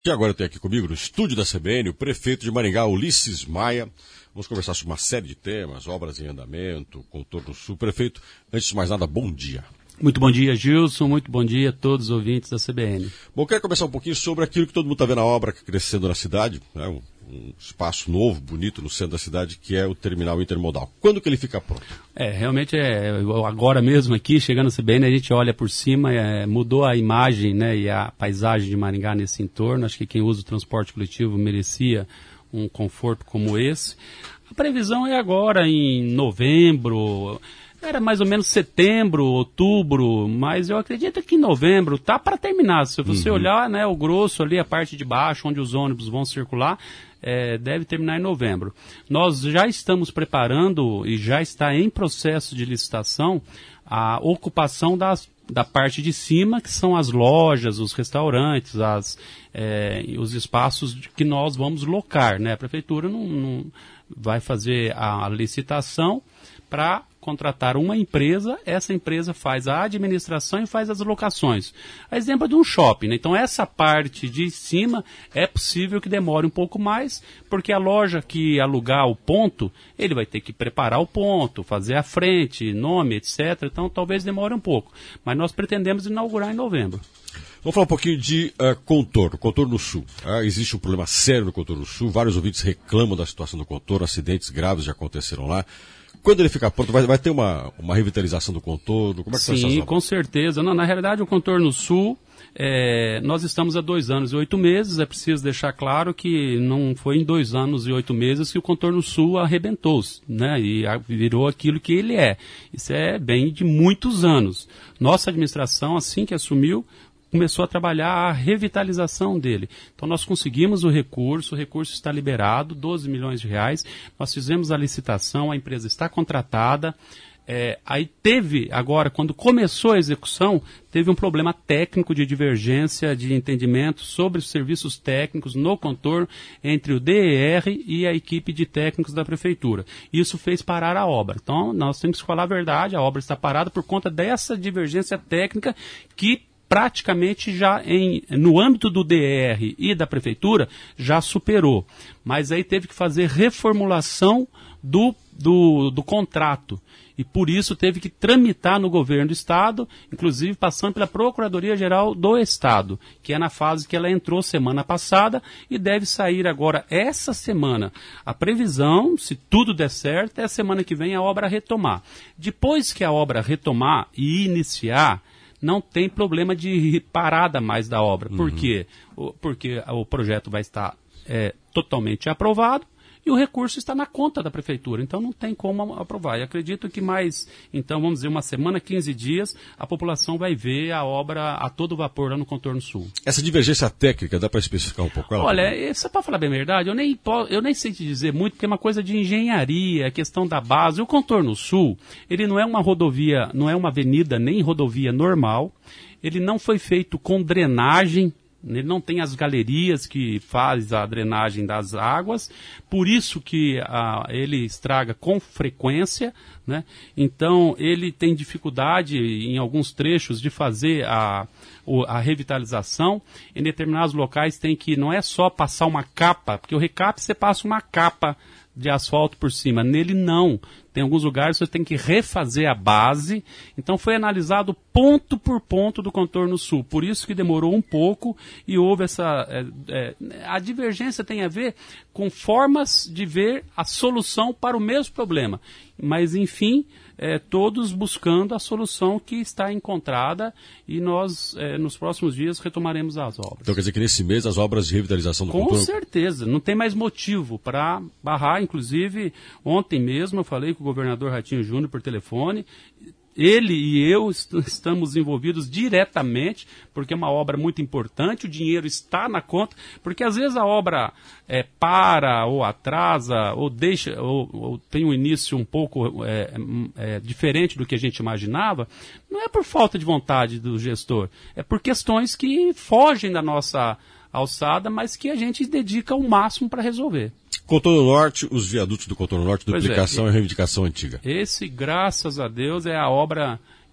E agora eu tenho aqui comigo no estúdio da CBN o prefeito de Maringá, Ulisses Maia. Vamos conversar sobre uma série de temas, obras em andamento, contorno sul. Prefeito, antes de mais nada, bom dia. Muito bom dia, Gilson. Muito bom dia a todos os ouvintes da CBN. Bom, eu quero começar um pouquinho sobre aquilo que todo mundo está vendo a obra crescendo na cidade, né? Um espaço novo, bonito no centro da cidade, que é o terminal intermodal. Quando que ele fica pronto? Realmente agora mesmo aqui, chegando na CBN, a gente olha por cima, mudou a imagem, né, e a paisagem de Maringá nesse entorno. Acho que quem usa o transporte coletivo merecia um conforto como esse. A previsão é agora em novembro. Era mais ou menos setembro, outubro, mas eu acredito que em novembro tá para terminar. Se você olhar, né, o grosso ali, a parte de baixo, onde os ônibus vão circular, deve terminar em novembro. Nós já estamos preparando e já está em processo de licitação a ocupação da parte de cima, que são as lojas, os restaurantes, os espaços que nós vamos locar, né? A prefeitura não vai fazer a licitação para contratar uma empresa, essa empresa faz a administração e faz as locações. A exemplo de um shopping, né? Então essa parte de cima é possível que demore um pouco mais, porque a loja que alugar o ponto, ele vai ter que preparar o ponto, fazer a frente, nome, etc. Então talvez demore um pouco, mas nós pretendemos inaugurar em novembro. Vamos falar um pouquinho de contorno sul. Existe um problema sério no contorno sul, vários ouvintes reclamam da situação do contorno, acidentes graves já aconteceram lá. Quando ele ficar pronto, vai ter uma revitalização do contorno? Como é que são essas obras? Sim, com certeza. Não, na realidade, o contorno sul, nós estamos há 2 anos e 8 meses. É preciso deixar claro que não foi em 2 anos e 8 meses que o contorno sul arrebentou, né, e virou aquilo que ele é. Isso bem de muitos anos. Nossa administração, assim que assumiu, começou a trabalhar a revitalização dele. Então nós conseguimos o recurso está liberado, 12 milhões de reais, nós fizemos a licitação, a empresa está contratada, aí teve, agora, quando começou a execução, teve um problema técnico de divergência de entendimento sobre os serviços técnicos no contorno entre o DER e a equipe de técnicos da prefeitura. Isso fez parar a obra. Então nós temos que falar a verdade, a obra está parada por conta dessa divergência técnica que praticamente já no âmbito do DR e da prefeitura já superou. Mas aí teve que fazer reformulação do contrato. E por isso teve que tramitar no governo do Estado, inclusive passando pela Procuradoria-Geral do Estado, que é na fase que ela entrou semana passada e deve sair agora essa semana. A previsão, se tudo der certo, é a semana que vem a obra retomar. Depois que a obra retomar e iniciar, não tem problema de parada mais da obra. Por quê? Porque o projeto vai estar totalmente aprovado e o recurso está na conta da prefeitura. Então não tem como aprovar. E acredito que mais, então, vamos dizer, uma semana, 15 dias, a população vai ver a obra a todo vapor lá no contorno sul. Essa divergência técnica, dá para especificar um pouco ela? Olha, só para falar bem a verdade, eu nem sei te dizer muito, porque é uma coisa de engenharia, a questão da base. O contorno sul, ele não é uma rodovia, não é uma avenida nem rodovia normal, ele não foi feito com drenagem, ele não tem as galerias que faz a drenagem das águas, por isso que ele estraga com frequência, né? Então ele tem dificuldade em alguns trechos de fazer a revitalização. Em determinados locais tem que, não é só passar uma capa, porque o recap você passa uma capa de asfalto por cima, nele não. Tem alguns lugares que você tem que refazer a base. Então foi analisado ponto por ponto do contorno sul. Por isso que demorou um pouco e houve essa... a divergência tem a ver com formas de ver a solução para o mesmo problema. Mas, enfim, todos buscando a solução que está encontrada e nós, nos próximos dias, retomaremos as obras. Então quer dizer que nesse mês as obras de revitalização do contorno... Com certeza, não tem mais motivo para barrar. Inclusive, ontem mesmo eu falei com o governador Ratinho Júnior por telefone. Ele e eu estamos envolvidos diretamente, porque é uma obra muito importante, o dinheiro está na conta, porque às vezes a obra para, ou atrasa, ou deixa, ou tem um início um pouco diferente do que a gente imaginava, não é por falta de vontade do gestor, é por questões que fogem da nossa alçada, mas que a gente dedica o máximo para resolver. Contorno Norte, os viadutos do Contorno Norte, duplicação e reivindicação antiga. Esse, graças a Deus, é a obra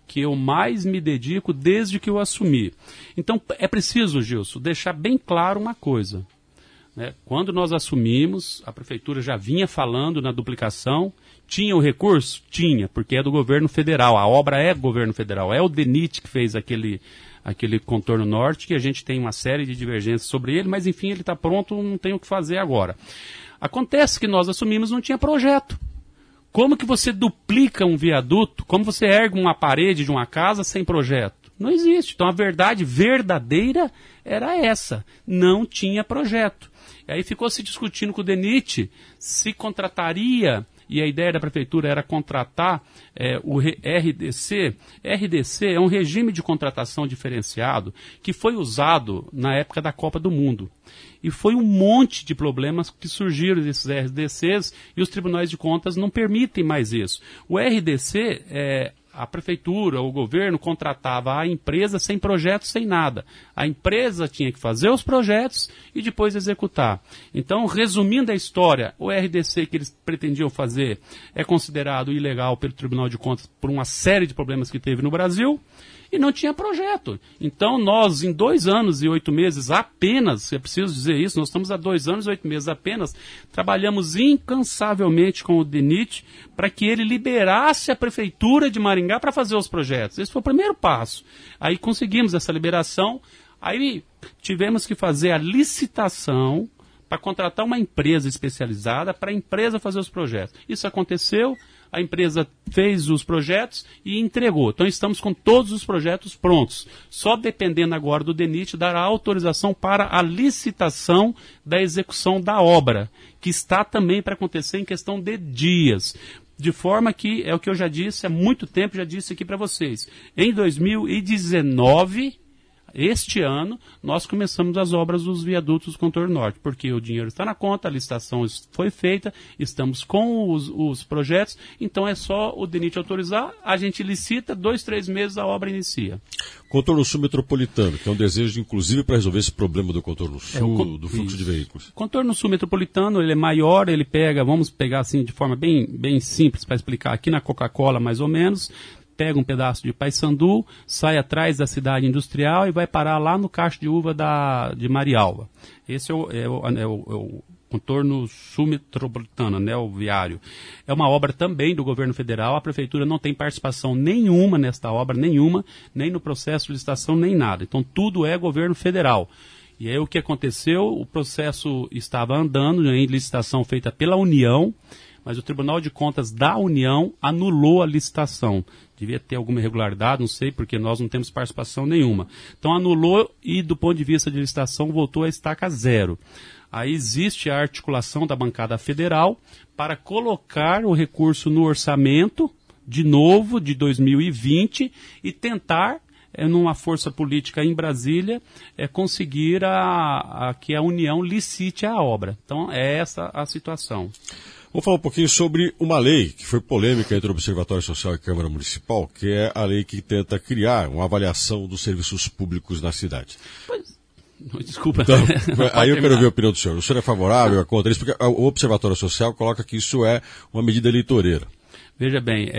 que eu mais me dedico desde que eu assumi. Então, é preciso, Gilson, deixar bem claro uma coisa. Né? Quando nós assumimos, a Prefeitura já vinha falando na duplicação. Tinha o recurso? Tinha, porque é do governo federal. A obra é do governo federal. É o DENIT que fez aquele contorno norte, que a gente tem uma série de divergências sobre ele, mas enfim, ele está pronto, não tem o que fazer agora. Acontece que nós assumimos, não tinha projeto. Como que você duplica um viaduto? Como você ergue uma parede de uma casa sem projeto? Não existe. Então a verdade verdadeira era essa. Não tinha projeto. E aí ficou se discutindo com o DENIT se contrataria, e a ideia da Prefeitura era contratar o RDC. RDC é um regime de contratação diferenciado que foi usado na época da Copa do Mundo. E foi um monte de problemas que surgiram desses RDCs e os tribunais de contas não permitem mais isso. O RDC, a Prefeitura, o governo contratava a empresa sem projeto, sem nada. A empresa tinha que fazer os projetos e depois executar. Então, resumindo a história, o RDC que eles pretendiam fazer é considerado ilegal pelo Tribunal de Contas por uma série de problemas que teve no Brasil. E não tinha projeto. Então, nós, em 2 anos e 8 meses apenas, é preciso dizer isso, nós estamos há 2 anos e 8 meses apenas, trabalhamos incansavelmente com o DENIT para que ele liberasse a Prefeitura de Maringá para fazer os projetos. Esse foi o primeiro passo. Aí conseguimos essa liberação, aí tivemos que fazer a licitação para contratar uma empresa especializada para a empresa fazer os projetos. Isso aconteceu. A empresa fez os projetos e entregou. Então estamos com todos os projetos prontos. Só dependendo agora do DENIT dar a autorização para a licitação da execução da obra, que está também para acontecer em questão de dias. De forma que, é o que eu já disse há muito tempo, já disse aqui para vocês. Em 2019... este ano, nós começamos as obras dos viadutos do Contorno Norte, porque o dinheiro está na conta, a licitação foi feita, estamos com os projetos, então é só o DENIT autorizar, a gente licita, 2, 3 meses a obra inicia. Contorno Sul Metropolitano, que é um desejo, inclusive, para resolver esse problema do Contorno Sul, do fluxo de veículos. O Contorno Sul Metropolitano, ele é maior, ele pega, vamos pegar assim de forma bem simples para explicar, aqui na Coca-Cola mais ou menos, pega um pedaço de Paissandu, sai atrás da cidade industrial e vai parar lá no cacho de uva de Marialva. Esse é o Contorno Sul Metropolitano, anel viário. É uma obra também do governo federal, a Prefeitura não tem participação nenhuma nesta obra, nem no processo de licitação, nem nada. Então tudo é governo federal. E aí o que aconteceu? O processo estava andando em licitação feita pela União, mas o Tribunal de Contas da União anulou a licitação. Devia ter alguma irregularidade, não sei, porque nós não temos participação nenhuma. Então anulou e, do ponto de vista de licitação, voltou a estaca zero. Aí existe a articulação da bancada federal para colocar o recurso no orçamento, de novo, de 2020, e tentar, numa força política em Brasília, conseguir que a União licite a obra. Então é essa a situação. Vamos falar um pouquinho sobre uma lei que foi polêmica entre o Observatório Social e Câmara Municipal, que é a lei que tenta criar uma avaliação dos serviços públicos na cidade. Desculpa. Então, aí eu quero ver a opinião do senhor. O senhor é favorável a contra isso? Porque o Observatório Social coloca que isso é uma medida eleitoreira. Veja bem,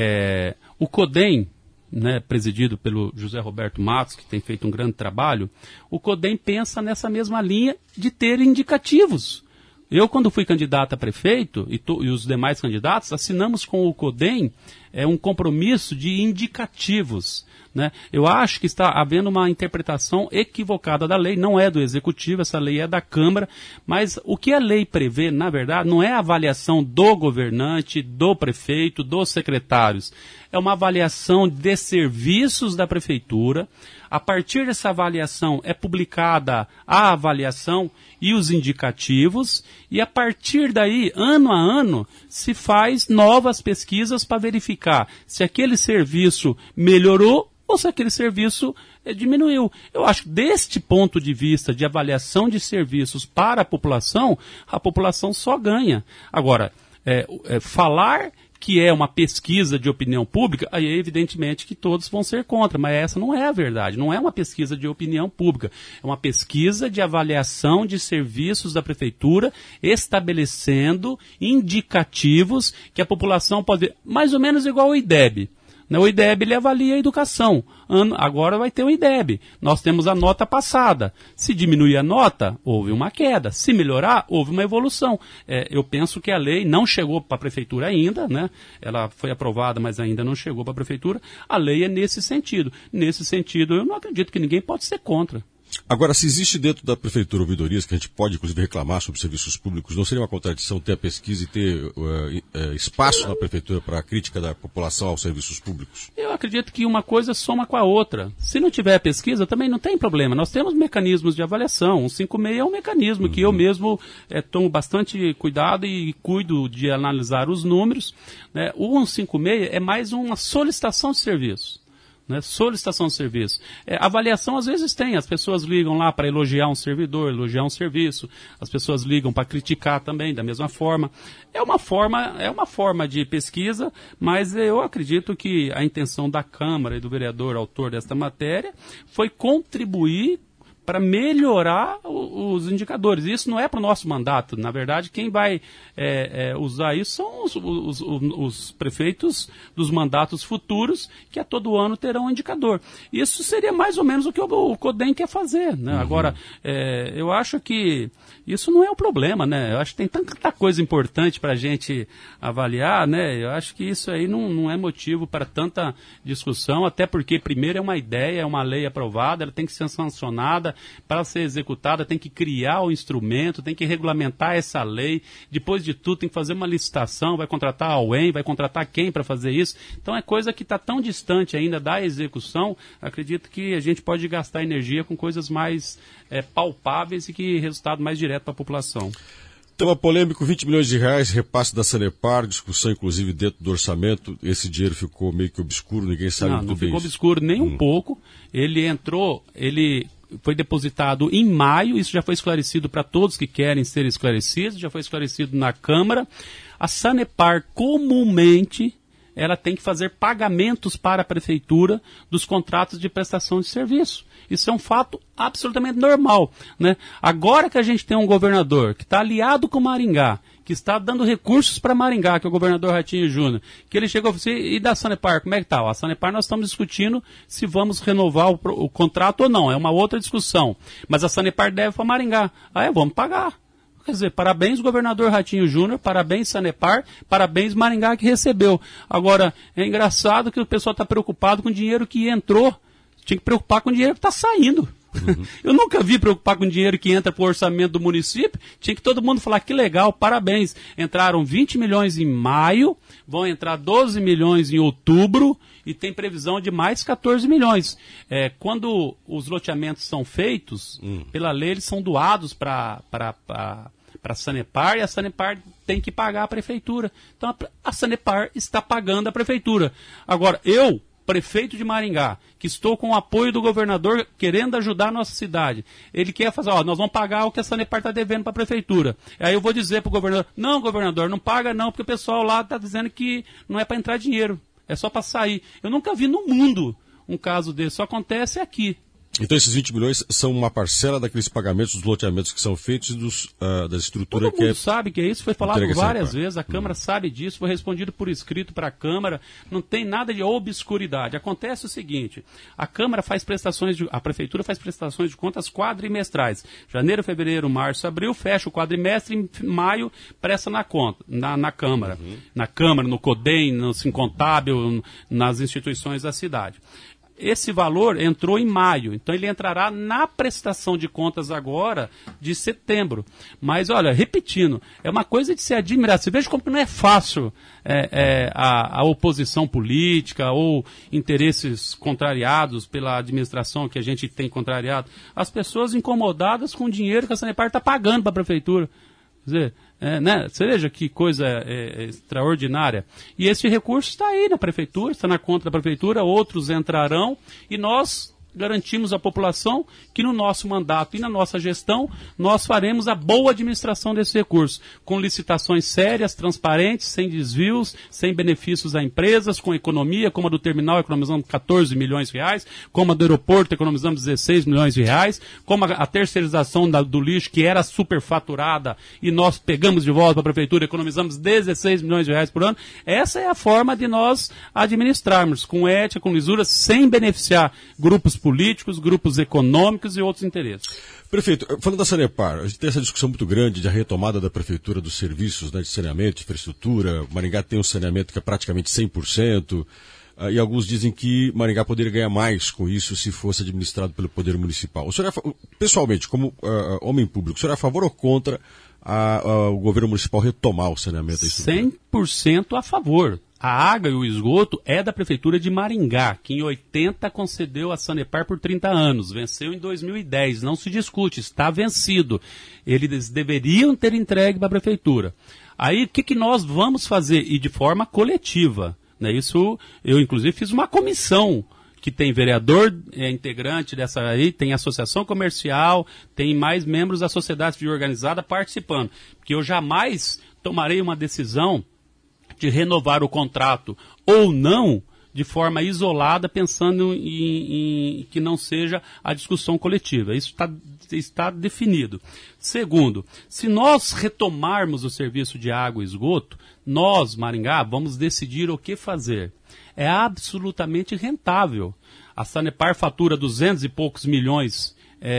o CODEM, né, presidido pelo José Roberto Matos, que tem feito um grande trabalho, o CODEM pensa nessa mesma linha de ter indicativos. Eu, quando fui candidato a prefeito, e os demais candidatos, assinamos com o CODEM um compromisso de indicativos. Né? Eu acho que está havendo uma interpretação equivocada da lei, não é do Executivo, essa lei é da Câmara, mas o que a lei prevê, na verdade, não é a avaliação do governante, do prefeito, dos secretários, é uma avaliação de serviços da Prefeitura. A partir dessa avaliação é publicada a avaliação e os indicativos, e a partir daí, ano a ano, se faz novas pesquisas para verificar se aquele serviço melhorou ou se aquele serviço diminuiu. Eu acho que deste ponto de vista de avaliação de serviços para a população só ganha. Agora, falar que é uma pesquisa de opinião pública, aí é evidentemente que todos vão ser contra, mas essa não é a verdade, não é uma pesquisa de opinião pública, é uma pesquisa de avaliação de serviços da Prefeitura, estabelecendo indicativos que a população pode ver, mais ou menos igual ao IDEB. O IDEB ele avalia a educação. Agora vai ter o IDEB. Nós temos a nota passada. Se diminuir a nota, houve uma queda. Se melhorar, houve uma evolução. Eu penso que a lei não chegou para a prefeitura ainda, né? Ela foi aprovada, mas ainda não chegou para a prefeitura. A lei é nesse sentido. Nesse sentido, eu não acredito que ninguém pode ser contra. Agora, se existe dentro da prefeitura ouvidorias que a gente pode, inclusive, reclamar sobre serviços públicos, não seria uma contradição ter a pesquisa e ter espaço na prefeitura para a crítica da população aos serviços públicos? Eu acredito que uma coisa soma com a outra. Se não tiver pesquisa, também não tem problema. Nós temos mecanismos de avaliação. O 156 é um mecanismo que eu mesmo tomo bastante cuidado e cuido de analisar os números. Né? O 156 é mais uma solicitação de serviço. Solicitação de serviço. Avaliação às vezes tem, as pessoas ligam lá para elogiar um servidor, elogiar um serviço, as pessoas ligam para criticar também, da mesma forma. É uma forma de pesquisa, mas eu acredito que a intenção da Câmara e do vereador autor desta matéria foi contribuir para melhorar os indicadores. Isso não é para o nosso mandato. Na verdade, quem vai usar isso são os prefeitos dos mandatos futuros, que a todo ano terão um indicador. Isso seria mais ou menos o que o CODEM quer fazer. Né? Agora, eu acho que isso não é o problema. Né? Eu acho que tem tanta coisa importante para a gente avaliar. Né? Eu acho que isso aí não é motivo para tanta discussão, até porque, primeiro, é uma ideia, é uma lei aprovada, ela tem que ser sancionada. Para ser executada, tem que criar o instrumento, tem que regulamentar essa lei. Depois de tudo, tem que fazer uma licitação, vai contratar a UEM, vai contratar quem para fazer isso. Então é coisa que está tão distante ainda da execução. Acredito que a gente pode gastar energia com coisas mais palpáveis e que resultado mais direto para a população. Tema polêmico, 20 milhões de reais, repasse da Sanepar, discussão inclusive dentro do orçamento. Esse dinheiro ficou meio que obscuro, ninguém sabe muito bem. Não ficou obscuro nem um pouco. Ele foi depositado em maio, isso já foi esclarecido para todos que querem ser esclarecidos, já foi esclarecido na Câmara. A Sanepar, comumente, ela tem que fazer pagamentos para a Prefeitura dos contratos de prestação de serviço. Isso é um fato absolutamente normal. Né? Agora que a gente tem um governador que está aliado com Maringá, que está dando recursos para Maringá, que é o governador Ratinho Júnior, que ele chegou assim, e da Sanepar, como é que está? A Sanepar nós estamos discutindo se vamos renovar o contrato ou não, é uma outra discussão. Mas a Sanepar deve para Maringá. Vamos pagar. Quer dizer, parabéns governador Ratinho Júnior, parabéns Sanepar, parabéns Maringá que recebeu. Agora, é engraçado que o pessoal está preocupado com o dinheiro que entrou, tinha que preocupar com o dinheiro que está saindo. Eu nunca vi preocupar com dinheiro que entra para o orçamento do município. Tinha que todo mundo falar que legal, parabéns. Entraram 20 milhões em maio, vão entrar 12 milhões em outubro e tem previsão de mais 14 milhões. Quando os loteamentos são feitos, pela lei eles são doados para a Sanepar e a Sanepar tem que pagar a prefeitura. Então a Sanepar está pagando a prefeitura. Agora, prefeito de Maringá, que estou com o apoio do governador querendo ajudar a nossa cidade. Ele quer fazer, nós vamos pagar o que a Sanepar está devendo para a prefeitura. Aí eu vou dizer para o governador, não, governador, não paga não, porque o pessoal lá está dizendo que não é para entrar dinheiro, é só para sair. Eu nunca vi no mundo um caso desse, só acontece aqui. Então esses 20 milhões são uma parcela daqueles pagamentos dos loteamentos que são feitos da estrutura que Todo mundo sabe que é isso, foi falado várias vezes, a Câmara sabe disso, foi respondido por escrito para a Câmara, não tem nada de obscuridade. Acontece o seguinte, a Prefeitura faz prestações de contas quadrimestrais. Janeiro, fevereiro, março, abril, fecha o quadrimestre, em maio presta na Câmara. Na Câmara, no CODEM, no Sincontábil, nas instituições da cidade. Esse valor entrou em maio, então ele entrará na prestação de contas agora de setembro. Mas, olha, repetindo, é uma coisa de se admirar. Você veja como não é fácil a oposição política ou interesses contrariados pela administração que a gente tem contrariado. As pessoas incomodadas com o dinheiro que a Sanepar está pagando para a prefeitura. Quer dizer, você veja que coisa extraordinária. E esse recurso está aí na prefeitura, está na conta da prefeitura, outros entrarão e nós garantimos à população que no nosso mandato e na nossa gestão nós faremos a boa administração desses recursos, com licitações sérias, transparentes, sem desvios, sem benefícios a empresas, com economia, como a do terminal economizamos 14 milhões de reais, como a do aeroporto economizamos 16 milhões de reais, como a terceirização do lixo, que era superfaturada, e nós pegamos de volta para a prefeitura, economizamos 16 milhões de reais por ano. Essa é a forma de nós administrarmos, com ética, com lisura, sem beneficiar grupos políticos, grupos econômicos e outros interesses. Prefeito, falando da Sanepar, a gente tem essa discussão muito grande da retomada da prefeitura dos serviços, né, de saneamento, de infraestrutura. Maringá tem um saneamento que é praticamente 100%, e alguns dizem que Maringá poderia ganhar mais com isso se fosse administrado pelo Poder Municipal. O senhor pessoalmente, como homem público, o senhor é a favor ou contra o governo municipal retomar o saneamento da estrutura? 100% a favor. A água e o esgoto é da Prefeitura de Maringá, que em 80 concedeu a Sanepar por 30 anos. Venceu em 2010, não se discute, está vencido. Eles deveriam ter entregue para a Prefeitura. Aí, o que nós vamos fazer? E de forma coletiva. Né? Isso, eu inclusive fiz uma comissão, que tem vereador integrante dessa aí, tem associação comercial, tem mais membros da sociedade civil organizada participando. Porque eu jamais tomarei uma decisão de renovar o contrato ou não de forma isolada, pensando em que não seja a discussão coletiva. Isso está definido. Segundo, se nós retomarmos o serviço de água e esgoto, nós, Maringá, vamos decidir o que fazer. É absolutamente rentável. A Sanepar fatura 200 e poucos milhões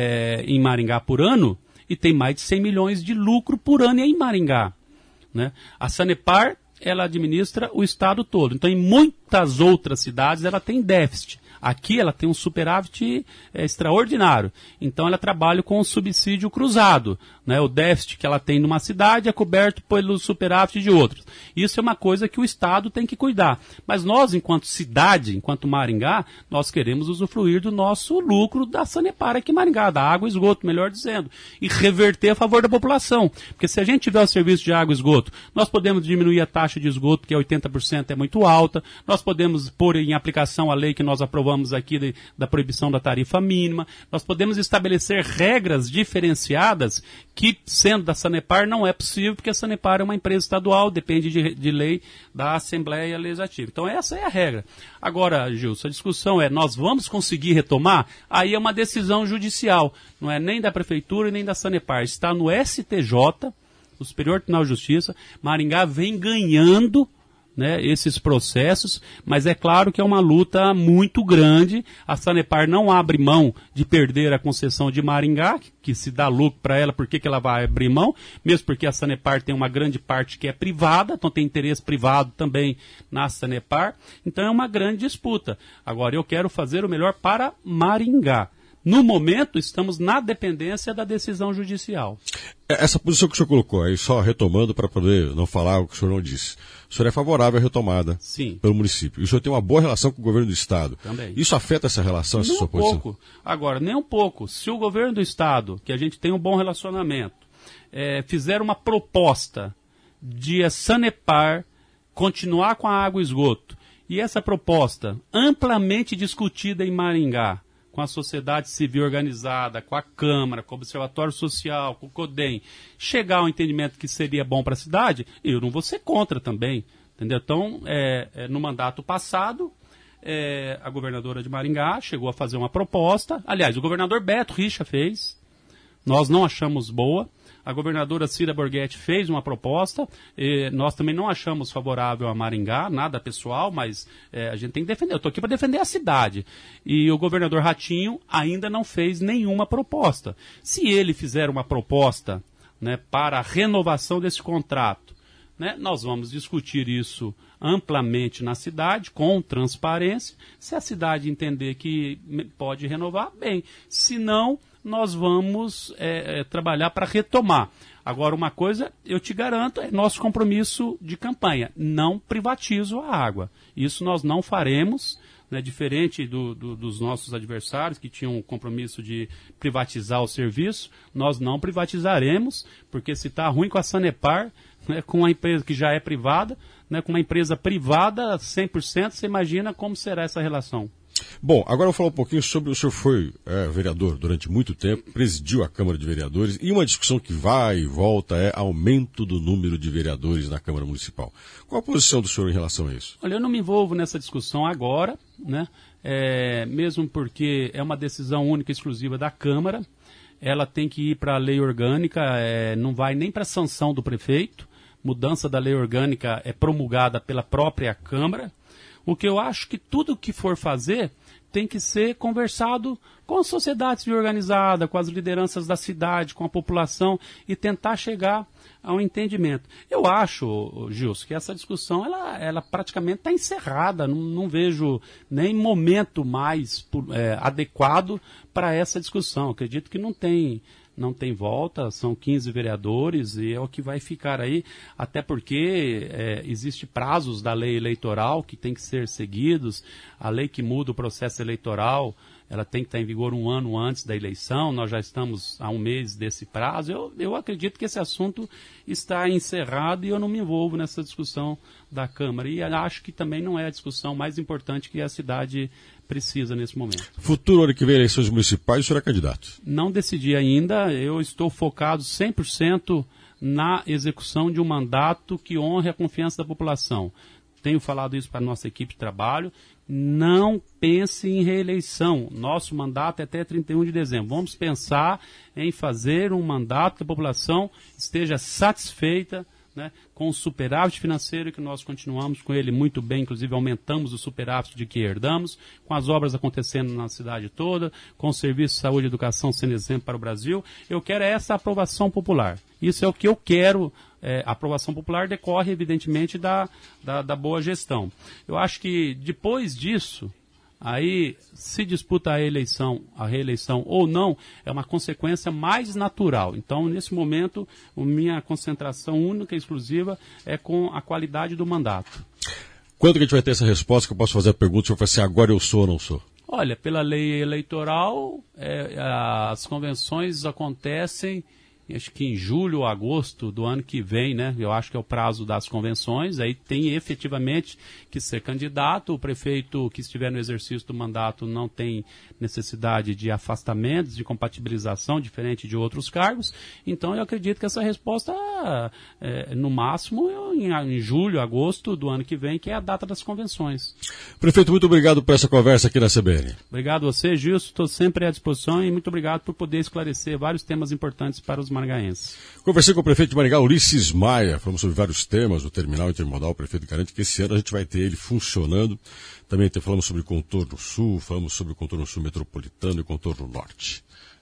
em Maringá por ano e tem mais de 100 milhões de lucro por ano em Maringá. Né? A Sanepar, ela administra o estado todo. Então, em muitas outras cidades, ela tem déficit. Aqui, ela tem um superávit extraordinário. Então, ela trabalha com o subsídio cruzado. Né? O déficit que ela tem numa cidade é coberto pelo superávit de outros. Isso é uma coisa que o Estado tem que cuidar. Mas nós, enquanto cidade, enquanto Maringá, nós queremos usufruir do nosso lucro da Sanepar aqui em Maringá, da água e esgoto, melhor dizendo, e reverter a favor da população. Porque se a gente tiver o serviço de água e esgoto, nós podemos diminuir a taxa de esgoto, que é 80%, é muito alta, nós podemos pôr em aplicação a lei que nós aprovamos aqui da proibição da tarifa mínima, nós podemos estabelecer regras diferenciadas que, sendo da Sanepar, não é possível, porque a Sanepar é uma empresa estadual, depende de lei da Assembleia Legislativa. Então, essa é a regra. Agora, Gilson, a discussão é, nós vamos conseguir retomar? Aí é uma decisão judicial, não é nem da Prefeitura nem da Sanepar, está no STJ, o Superior Tribunal de Justiça. Maringá vem ganhando, né, esses processos, mas é claro que é uma luta muito grande. A Sanepar não abre mão de perder a concessão de Maringá, que se dá lucro para ela, por que ela vai abrir mão? Mesmo porque a Sanepar tem uma grande parte que é privada, então tem interesse privado também na Sanepar, então é uma grande disputa. Agora, eu quero fazer o melhor para Maringá. No momento, estamos na dependência da decisão judicial. Essa posição que o senhor colocou aí, só retomando para poder não falar o que o senhor não disse. O senhor é favorável à retomada pelo município. E o senhor tem uma boa relação com o governo do Estado. Também. Isso afeta essa relação, essa sua posição? Nem um pouco. Agora, nem um pouco. Se o governo do Estado, que a gente tem um bom relacionamento, fizer uma proposta de a Sanepar continuar com a água e esgoto, e essa proposta amplamente discutida em Maringá, com a sociedade civil organizada, com a Câmara, com o Observatório Social, com o CODEM, chegar ao entendimento que seria bom para a cidade, eu não vou ser contra também. Entendeu? Então, no mandato passado, a governadora de Maringá chegou a fazer uma proposta. Aliás, o governador Beto Richa fez. Nós não achamos boa. A governadora Cida Borghetti fez uma proposta, nós também não achamos favorável a Maringá, nada pessoal, mas a gente tem que defender. Eu estou aqui para defender a cidade. E o governador Ratinho ainda não fez nenhuma proposta. Se ele fizer uma proposta, né, para a renovação desse contrato, né, nós vamos discutir isso amplamente na cidade, com transparência. Se a cidade entender que pode renovar, bem. Se não, nós vamos trabalhar para retomar. Agora, uma coisa, eu te garanto, é nosso compromisso de campanha. Não privatizo a água. Isso nós não faremos, né, diferente dos nossos adversários, que tinham o compromisso de privatizar o serviço. Nós não privatizaremos, porque se está ruim com a Sanepar, né, com uma empresa que já é privada, né, com uma empresa privada 100%, você imagina como será essa relação. Bom, agora eu vou falar um pouquinho sobre... O senhor foi vereador durante muito tempo, presidiu a Câmara de Vereadores, e uma discussão que vai e volta é aumento do número de vereadores na Câmara Municipal. Qual a posição do senhor em relação a isso? Olha, eu não me envolvo nessa discussão agora, né? Mesmo porque é uma decisão única e exclusiva da Câmara. Ela tem que ir para a lei orgânica, não vai nem para a sanção do prefeito. Mudança da lei orgânica é promulgada pela própria Câmara. O que eu acho que tudo que for fazer tem que ser conversado com a sociedade civil organizada, com as lideranças da cidade, com a população e tentar chegar a um entendimento. Eu acho, Gilson, que essa discussão ela praticamente está encerrada. Não vejo nem momento mais adequado para essa discussão. Acredito que não tem volta, são 15 vereadores e é o que vai ficar aí, até porque existe prazos da lei eleitoral que tem que ser seguidos, a lei que muda o processo eleitoral, ela tem que estar em vigor 1 ano antes da eleição, nós já estamos há um mês desse prazo. Eu acredito que esse assunto está encerrado e eu não me envolvo nessa discussão da Câmara. E acho que também não é a discussão mais importante que a cidade precisa nesse momento. Futuro ano que vem, eleições municipais, o senhor é candidato? Não decidi ainda, eu estou focado 100% na execução de um mandato que honre a confiança da população. Tenho falado isso para a nossa equipe de trabalho. Não pense em reeleição. Nosso mandato é até 31 de dezembro. Vamos pensar em fazer um mandato que a população esteja satisfeita, né, com o superávit financeiro, que nós continuamos com ele muito bem, inclusive aumentamos o superávit de que herdamos, com as obras acontecendo na cidade toda, com o serviço de saúde e educação sendo exemplo para o Brasil. Eu quero essa aprovação popular. Isso é o que eu quero. A aprovação popular decorre, evidentemente, da boa gestão. Eu acho que depois disso, aí se disputa a reeleição ou não, é uma consequência mais natural. Então, nesse momento, a minha concentração única e exclusiva é com a qualidade do mandato. Quando que a gente vai ter essa resposta que eu posso fazer a pergunta, o senhor fala assim, agora eu sou ou não sou? Olha, pela lei eleitoral, as convenções acontecem, acho que em julho ou agosto do ano que vem, né? Eu acho que é o prazo das convenções. Aí tem efetivamente que ser candidato. O prefeito que estiver no exercício do mandato não tem necessidade de afastamentos, de compatibilização, diferente de outros cargos. Então eu acredito que essa resposta, no máximo, em julho, agosto do ano que vem, que é a data das convenções. Prefeito, muito obrigado por essa conversa aqui na CBN. Obrigado a você, Gilson. Estou sempre à disposição e muito obrigado por poder esclarecer vários temas importantes para os maringaenses. Conversei com o prefeito de Maringá, Ulisses Maia, falamos sobre vários temas, o terminal intermodal, o prefeito garante que esse ano a gente vai ter ele funcionando. Também falamos sobre contorno sul, falamos sobre o contorno sul metropolitano e contorno norte.